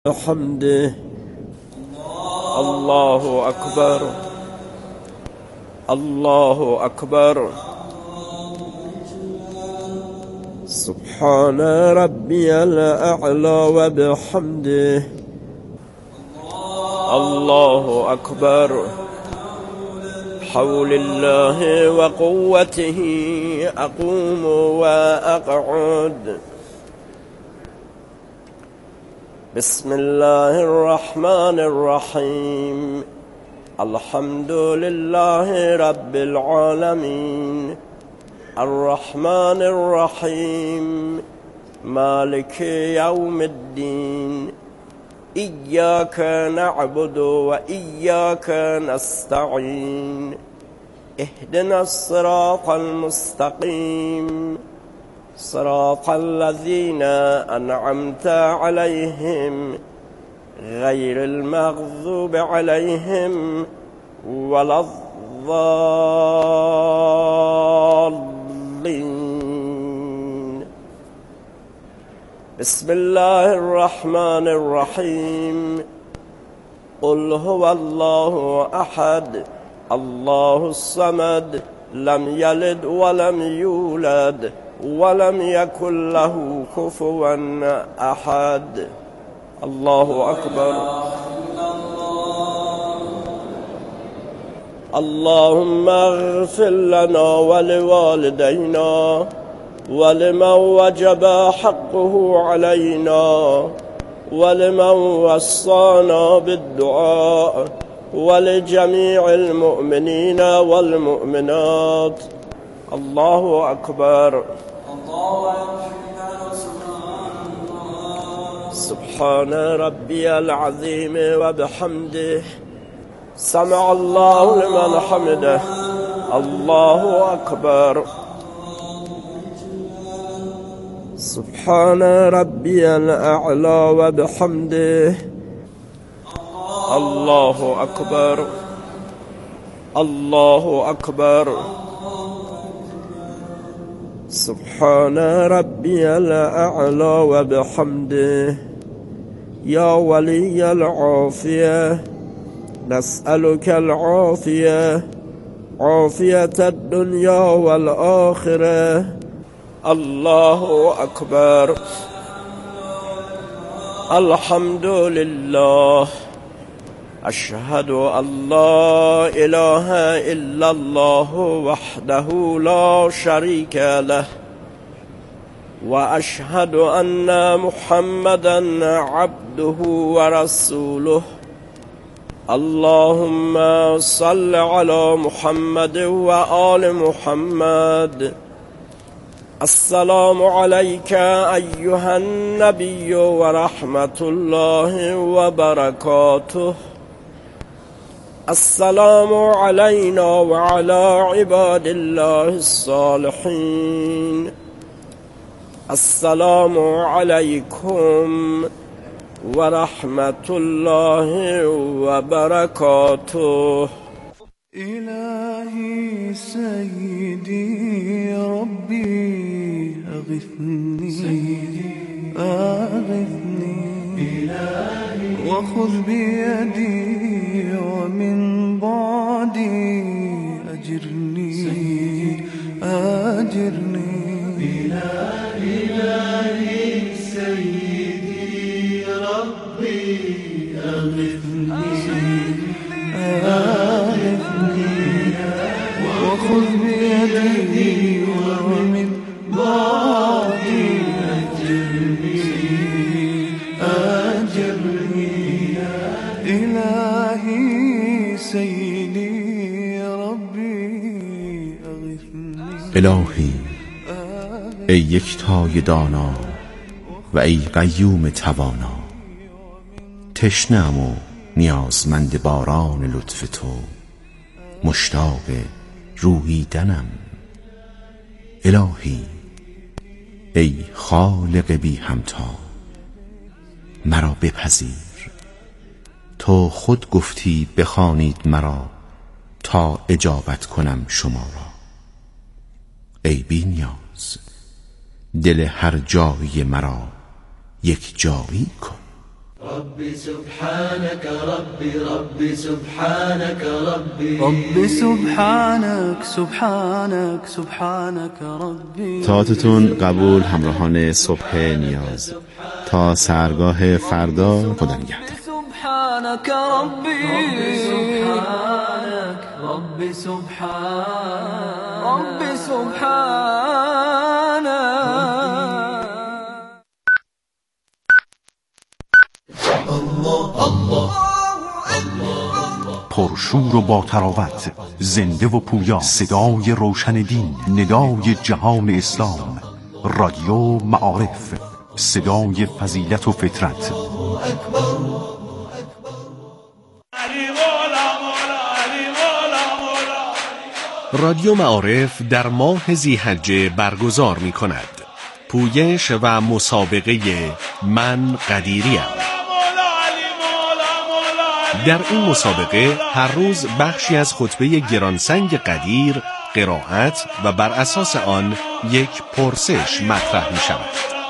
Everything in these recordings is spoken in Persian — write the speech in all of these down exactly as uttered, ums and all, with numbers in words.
بحمده الله أكبر الله أكبر سبحان ربي الأعلى وبحمده الله أكبر حول الله وقوته أقوم وأقعد بسم الله الرحمن الرحيم الحمد لله رب العالمين الرحمن الرحيم مالك يوم الدين إياك نعبد وإياك نستعين اهدنا الصراط المستقيم صراط الذين أنعمت عليهم غير المغضوب عليهم ولا الضالين بسم الله الرحمن الرحيم قل هو الله أحد الله الصمد لم يلد ولم يولد ولم يكن له كفوا أحد الله أكبر اللهم اغفر لنا ولوالدينا ولمن وجب حقه علينا ولمن وصانا بالدعاء ولجميع المؤمنين والمؤمنات الله أكبر سبحان ربي العظيم وبحمده سمع الله لمن حمده الله أكبر سبحان ربي الأعلى وبحمده الله أكبر الله أكبر سبحان ربي الأعلى وبحمده يا ولي العافية نسألك العافية عافية الدنيا والآخرة الله أكبر الحمد لله أشهد أن لا إله إلا الله وحده لا شريك له وأشهد أن محمدا عبده ورسوله اللهم صل على محمد وآل محمد السلام عليك أيها النبي ورحمة الله وبركاته السلام علينا وعلى عباد الله الصالحين السلام عليكم ورحمة الله وبركاته إلهي سيدي ربي أغثني سيدي أغثني إلهي وخذ بيدي ومن بعدي أجرني سيدي أجرني إلهي سيدي ربي أغثني أغثني وخذ بيدي ومن بعدي أجرني أجرني إلهي سيدي ربي أغثني الهی ای یکتای دانا و ای قیوم توانا تشنه‌ام و نیازمند باران لطف تو مشتاق روییدنم الهی ای خالق بی همتا مرا بپذیر تو خود گفتی بخوانید مرا تا اجابت کنم شما را ای بی نیاز دل هر جایی مرا یک جایی کن. ربي سبحانك ربي ربي سبحانك ربي ربي سبحانك سبحانك سبحانك ربي. طاعتتون قبول همراهان صبح نیاز. تا سحرگاه فردا، خدا نگهدار. سبحانك ربي سبحانك ربي سبحانك ربي سبحانك. الله الله پرشور و با تراوت، زنده و پویا، صدای روشن دین، ندای جهان اسلام، رادیو معارف، صدای فضیلت و فطرت. رادیو معارف در ماه ذی‌حجه برگزار می کند پویش و مسابقه من قدیریم. در این مسابقه هر روز بخشی از خطبه گرانسنگ قدیر قرائت و بر اساس آن یک پرسش مطرح می شود.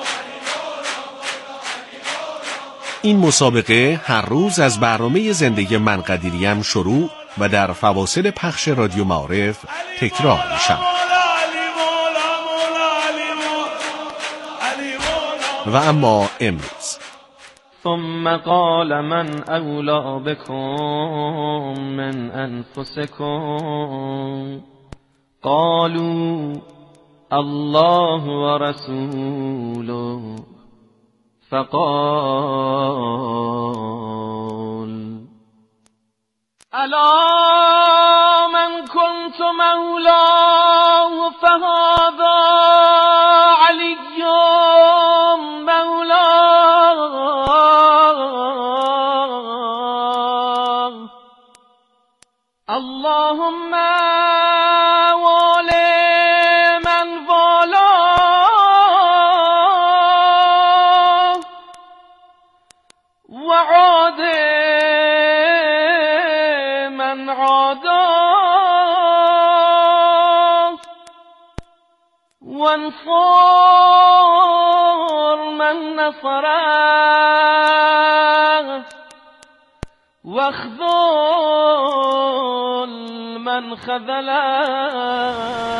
این مسابقه هر روز از برنامه زنده من قدیریم شروع و در فواصل پخش رادیو معارف تکرار می شود. و اما امروز ثم قال من اولا بكم من انفسكم قالوا الله ورسوله فقال الا من كنت مولاه فهذا علي مولاه اللهم والي من والاه وعاد من عاداه وانصر من نصره واخذل من خذله.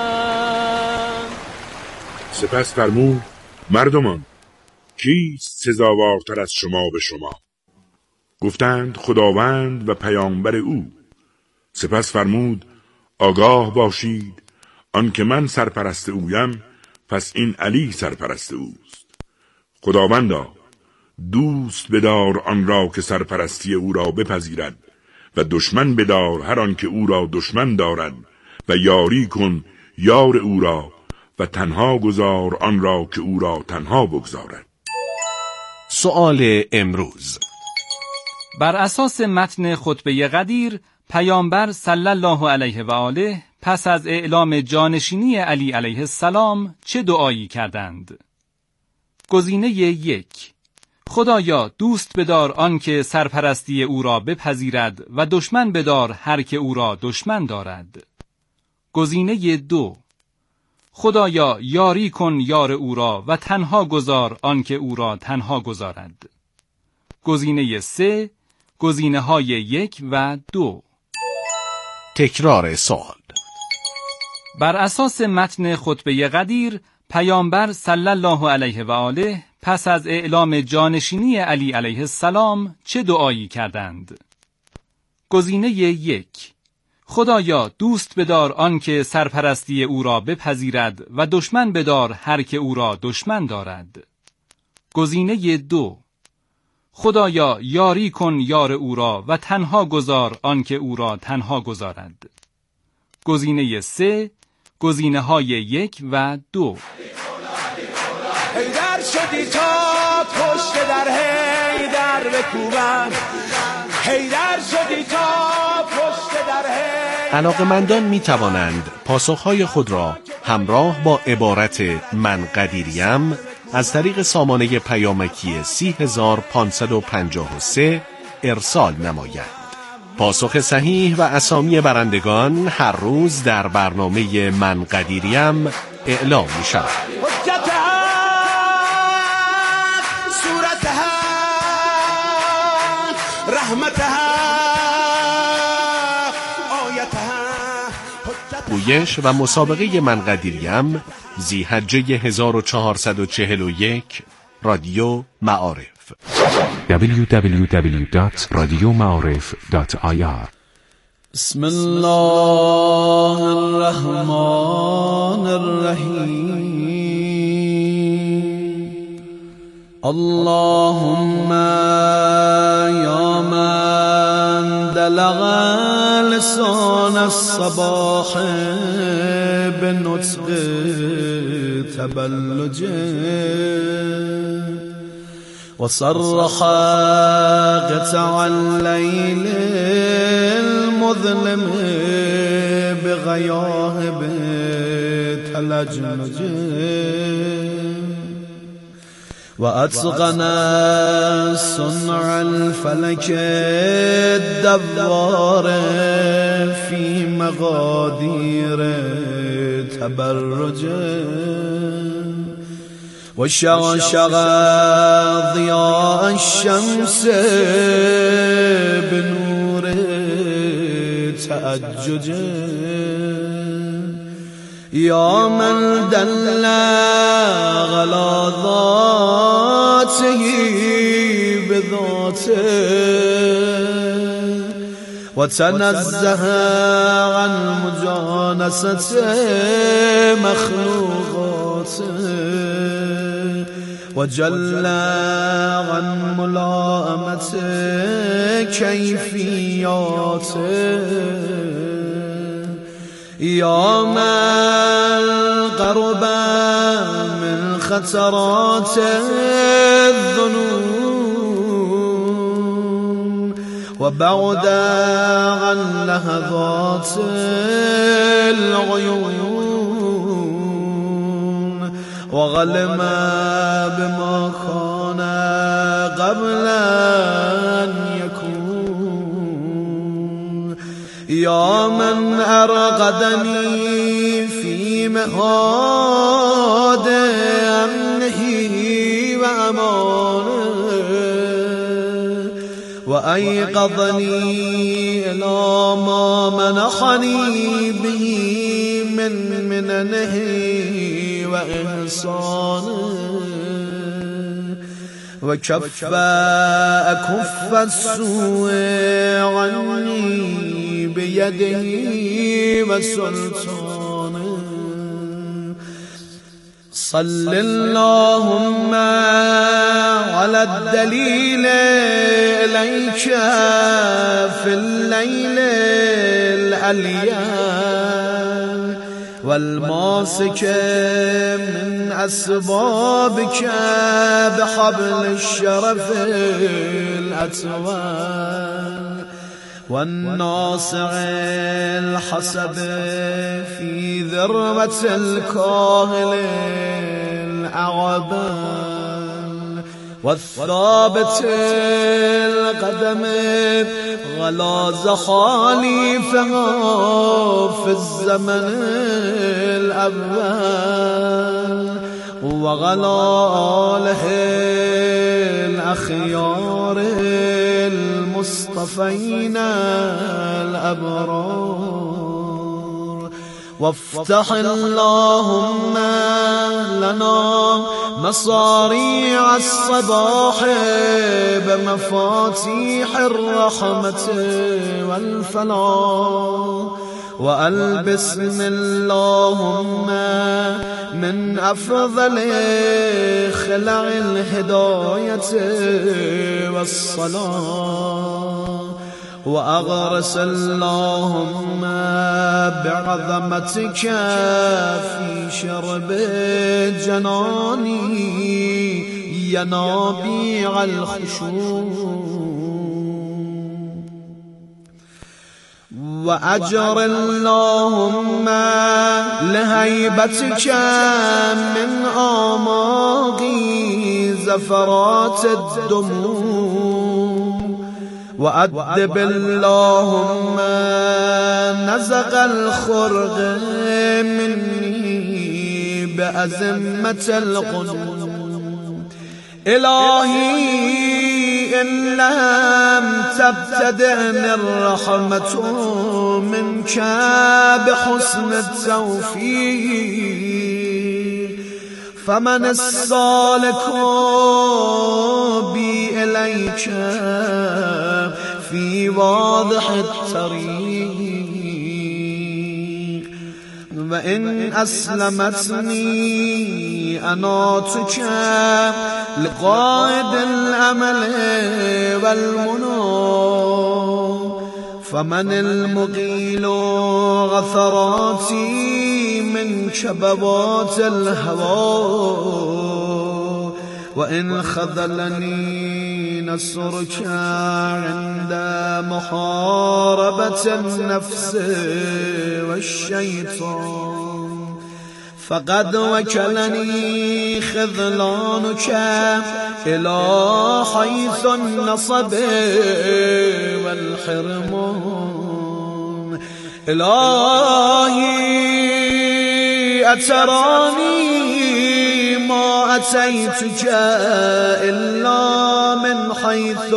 سپس فرمود مردمان کیست سزاوارتر از شما به شما؟ گفتند خداوند و پیامبر او. سپس فرمود آگاه باشید آنکه من سرپرست اویم پس این علی سرپرست اوست. خداوندا دوست بدار آن را که سرپرستی او را بپذیرد و دشمن بدار هر آن که او را دشمن دارد و یاری کن یار او را و تنها گذار آن را که او را تنها بگذارد. سؤال امروز: بر اساس متن خطبه قدیر، پیامبر صلی الله علیه و آله پس از اعلام جانشینی علی علیه السلام چه دعایی کردند؟ گزینه یک: خدایا دوست بدار آن که سرپرستی او را بپذیرد و دشمن بدار هر که او را دشمن دارد. گزینه دو: خدایا یاری کن یار او را و تنها گذار آن که او را تنها گذارد. گزینه سه: گزینه های یک و دو. تکرار سوال: بر اساس متن خطبه قدیر، پیامبر صلی الله علیه و آله پس از اعلام جانشینی علی علیه السلام چه دعایی کردند؟ گزینه یک: خدایا دوست بدار آن که سرپرستی او را بپذیرد و دشمن بدار هر که او را دشمن دارد. گزینه دو: خدایا یاری کن یار او را و تنها گذار آن که او را تنها گذارد. گزینه سه: گزینه های یک و دو. حیدر شدی تا پشت در حیدر بکوبن، حیدر شدی تا پشت در حیدر. علاقه‌مندان می توانند پاسخهای خود را همراه با عبارت من قدیریم از طریق سامانه پیامکی سی هزار و پانصد و پنجاه و سه ارسال نمایند. پاسخ صحیح و اسامی برندگان هر روز در برنامه من قدیریم اعلام می شود. رحمتها آیتها. گویش و مسابقه من قدیریم ذی‌حجه هزار و چهارصد و چهل و یک، رادیو معارف. دبلیو دبلیو دبلیو دات رادیو معارف دات آی آر. بسم الله الرحمن الرحیم. اللهم یا من دلغ لسان الصباح بنطق تبلج وصرخ قطع الليل المظلم بغياهب تلجلج وأتقن صنع الفلك الدوار في مقادير تبرج وشغشغ ضياء الشمس بنور تأجج يا من دل غلاظاته بذاته وتنزه عن مجانسة مخلوقاته وجل عن ملائمة كيفياته يا من قرب من خطرات الذنوب وبعد عن لحظات العيون وغلم بما كان قبل أن يكون يا من أرقدني في مهاد أمنه وأمانه وأيقظني إلى ما منحني به من مننه وإحسانه وكف أكف السوء عني بيده وسلطانه صل اللهم على الدليل إليك في الليل الأليان والماسك من أسبابك بحبل الشرف الأتوال والناصع الحسب في ذروة الكاهل الأعبان والثابت القدم غلاظ خالفها في الزمن الأول وغلاله الأخيار المصطفين الأبرار وافتح اللهم لنا مصاريع الصباح بمفاتيح الرحمة والفلاح وألبسني اللهم من أفضل خلع الهداية والصلاة وأغرس اللهم بعظمتك في شرب جناني ينابيع الخشوع وأجر اللهم لهيبتك من آماقي زفرات الدموع وأدب اللهم نزغ الخرق مني بأزمة القلوب إلهي إن لم تبتدئني الرحمة منك بحسن التوفيق فمن السالك بي إليك في واضح الطريق وإن أسلمتني أناتك لقائد الأمل والمنى فمن المقيل غثراتي من شبوات الهوى وإن خذلني نصرك عند محاربة النفس والشيطان فقد وكلني خذلانك إلى حيث النصب والحرمان إلهي أتراني ما أتيتك إلا من حيث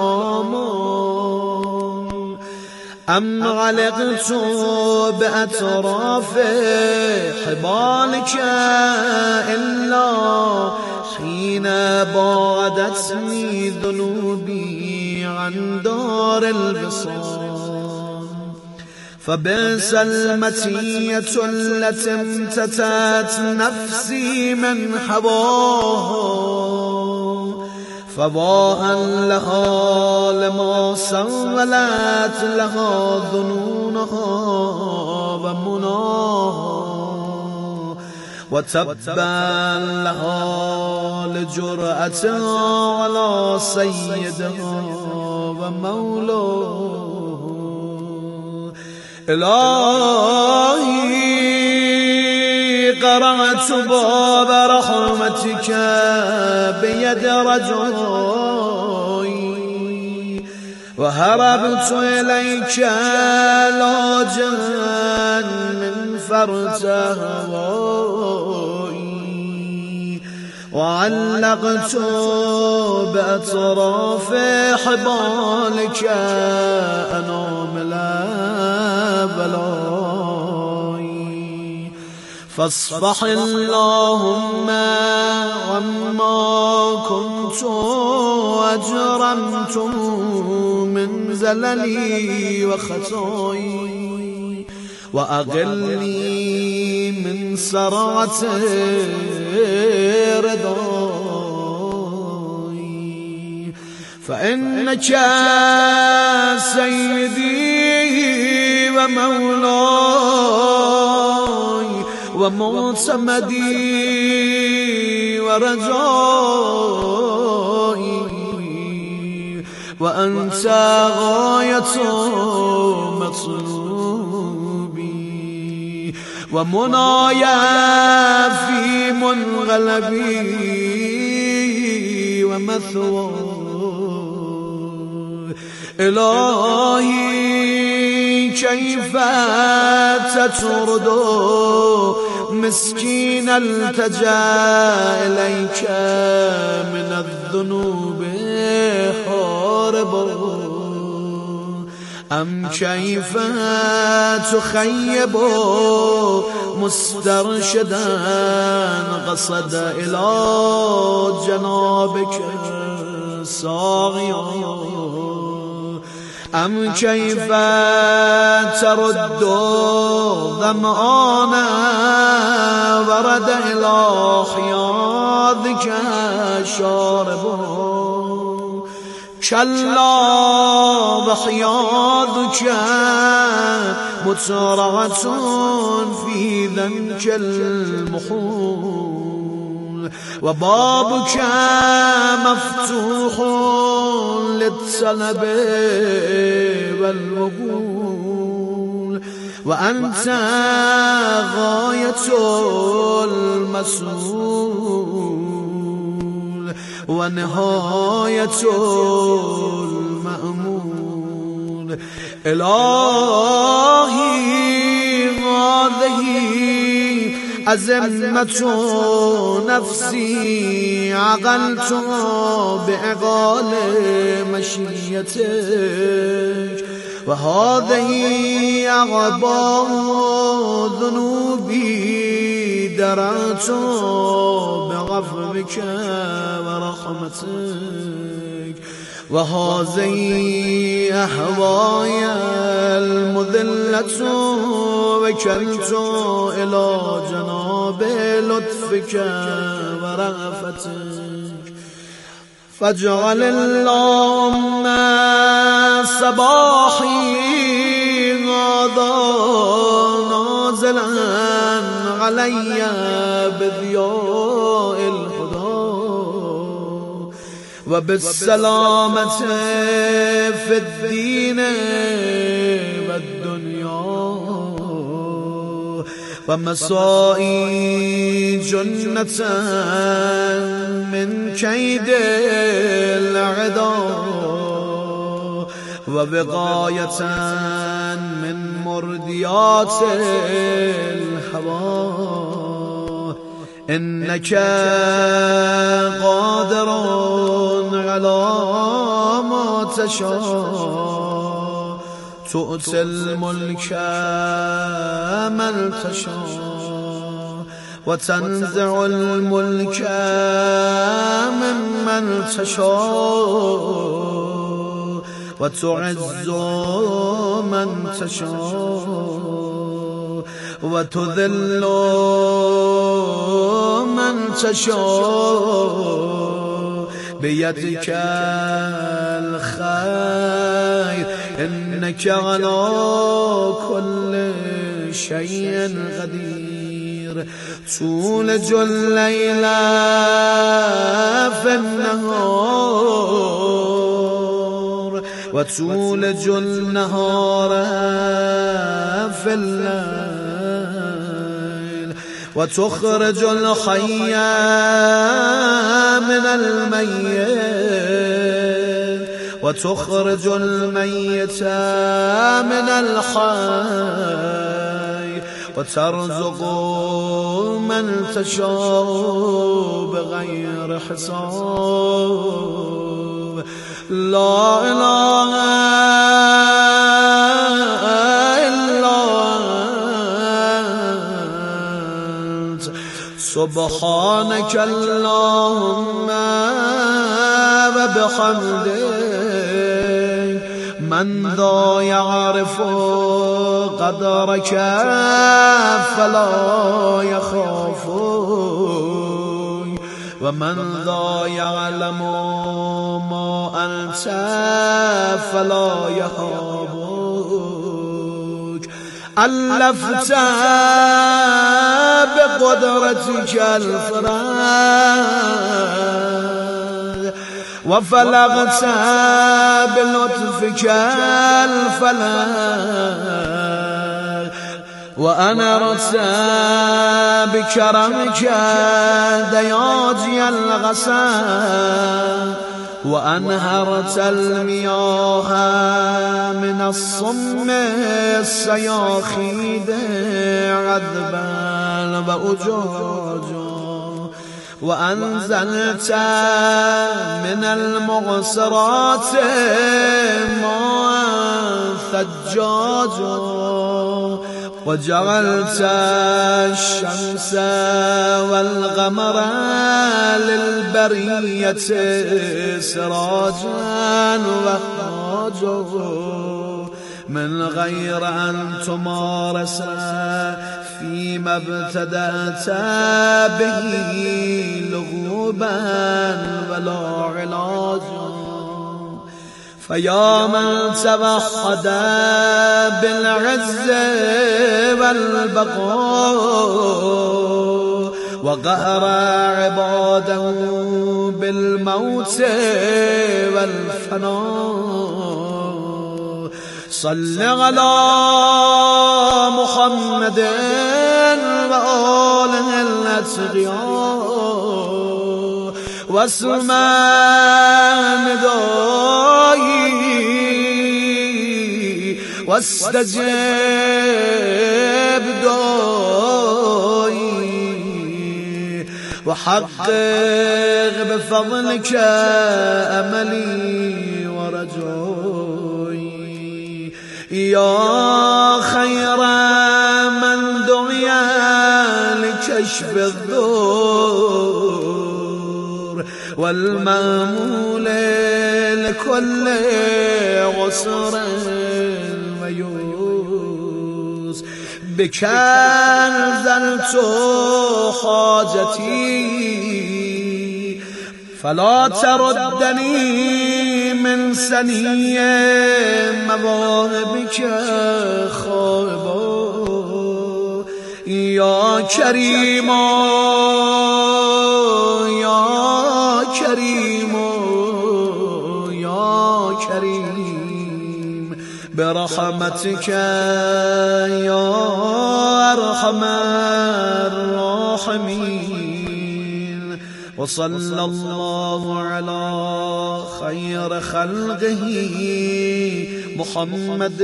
الآمال أم علقت بأطراف حبالك إلا حين بعدتني ذنوبي عن دار الوصال فبئس المتية التي امتتت نفسي من هواها فواها لها لما سولت لها ظنونها ومناها وتبا لها لجرأتها على سيدها ومولاها إلهي قرأت باب رحمتك بيد رجائي وهربت إليك لاجا من فرط هوائي وعلقت بأطراف حبالك أنامل بلاي فاصفح اللهم عما كنت أجرمت من زللي وخطاي وأغلني من سرعة رضاي فإنك سيدي ومولاي ومعتمدي ورجائي وأنت غاية مطلوبي ومنايا في منغلبي ومثواي إلهي كيف تطرد مسكين التجا إليك من الذنوب حاربا أم كيف تخيب مسترشدا قصد إلى جنابك صاغيا أم كيف ترد ظمآنا ورد إلى حياضك شاربا كلا وحياضك مترعة في ذنك المحول وبابك مفتوح للسلب والوقول وأنت غاية المسؤول ونهاية المأمول إلهي هذه أزمة نفسي عقلت بعقال مشيتك وهذه أعباء ذنوبي درعت بعفوك ورحمتك وهذه أهواي المذلة وكلت إلى جناب لطفك ورأفتك فاجعل اللهم صباحي هذا نازلا علي بضياء الهدى وبالسلامة في الدين والدنيا ومسائي جنة من كيد العدا وبقاية من مرديات الهوى إنك قادر على ما تشاء تؤتي الملك من تشاء وتنزع الملك ممن تشاء وتعز من تشاء وتذل من تشاء بيدك الخير إنك على كل شيء قدير تولج الليل في النهار وتولج النهار في الليل وتخرج الحي من الميت وتخرج الميت من الحي وترزق من تشاء بغير حساب لا إله إلا أنت سبحانك اللهم وبحمدك من ذا يعرف قدرك فلا يخاف ومن ذا يعلم ما أنت فلا يهابك ألفت بقدرتك الفراد وفلغت بلطفك الفلك وأنرت بكرمك دياجي الغسان وأنهرت المياه من الصم السياخيد عذبا وأجاجا وأنزلت من المغصرات ماء ثجاجا وجعلت الشمس والقمر للبرية سراجا وخراجا من غير أن تمارس فيما ابتدأت به لغوبا ولا علاجا فيا من توحد بالعز والبقاء وقهر عباده بالموت والفناء صل على محمد وآله الأتقياء واسمع ندائي واستجب دعائي وحقق بفضلك أملي ورجوي يا خير من دعي لكشف الضر والمامول لكل عسر ويوس بك أنزلت حاجتي فلا تردني من سني مواهبك خائبا يا كريم يا كريم يا كريم برحمتك يا أرحم الراحمين وصلى الله على خير خلقه محمد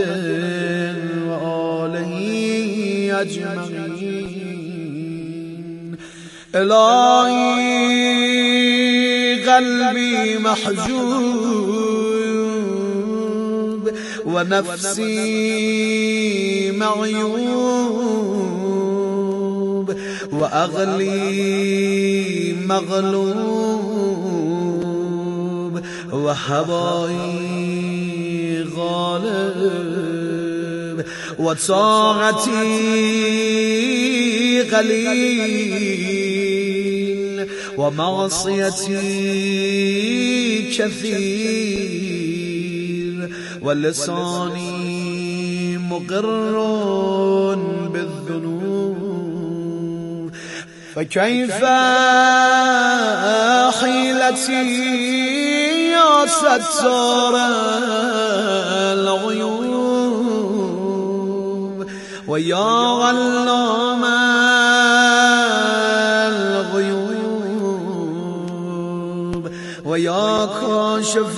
وآله أجمعين إلهي قلبي محجوب ونفسي معيوب وأغلي مغلوب وهوائي غالب وطاعتي قليل ومعصيتي كثير ولساني مقر بالذنوب فكيف حيلتي يا ستار العيوب ويا علام الغيوب ويا كاشف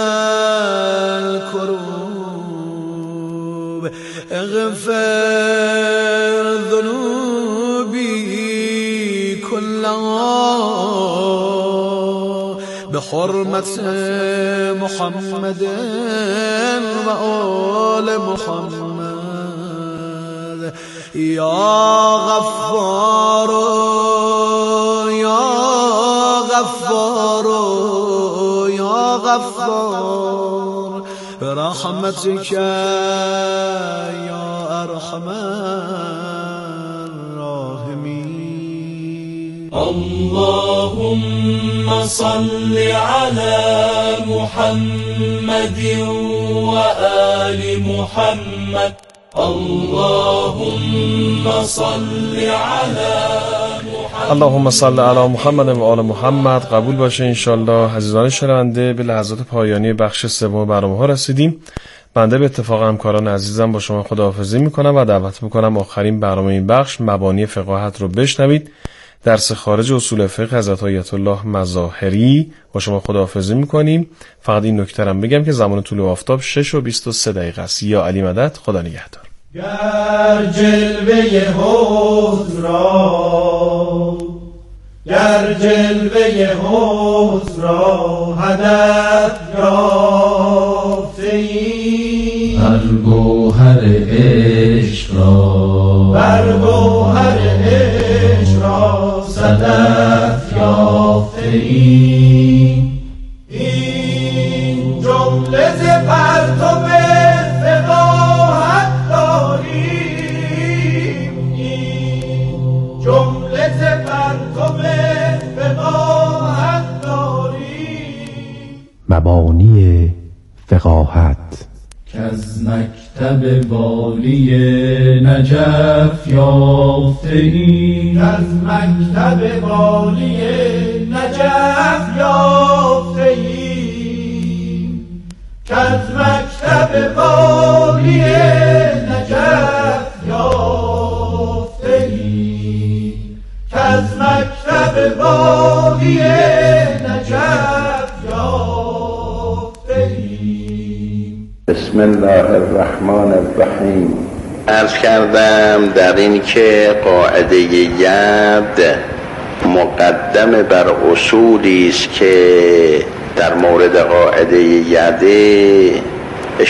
الكروب اغفر ذنوبي كلها بحرمة محمد وآل محمد يا غفار يا غفار يا غفار برحمتك يا أرحم الراحمين اللهم صل على محمد وآل محمد اللهم صل على محمد اللهم صل علی محمد و آل محمد. قبول باشه انشالله. عزیزان شنونده، به لحظات پایانی بخش سوم برنامه ها رسیدیم. بنده به اتفاق همکاران عزیزم با شما خداحافظی میکنم و دعوت میکنم آخرین برنامه این بخش مبانی فقاهت رو بشنوید. درس خارج اصول فقه حضرت آیت الله مظاهری. با شما خداحافظی میکنیم. فقط این نکته هم بگم که زمان طلوع آفتاب شش و بیست و سه دقیقه است. یا علی مدد. خدا نگهدار. گر جلوه حوض را گر جلوه حوض را هدف یافته‌ای بر گوهر عشق را بر گوهر عشق را صدف یافته‌ای این جمله ز پرتو فقاهت داریم این جمله ز پرتو فقاهت داریم مبانی فقاهت کز مکتب والی نجف یافته‌ای از مکتب والی نجف یافته‌ای کز مکتب والی نجف یافته‌ای کز مکتب والی نجف یافته‌ای. بسم الله الرحمن الرحیم. عرض کردم در این که قاعده ید مقدم بر اصولی است که در مورد قاعده یده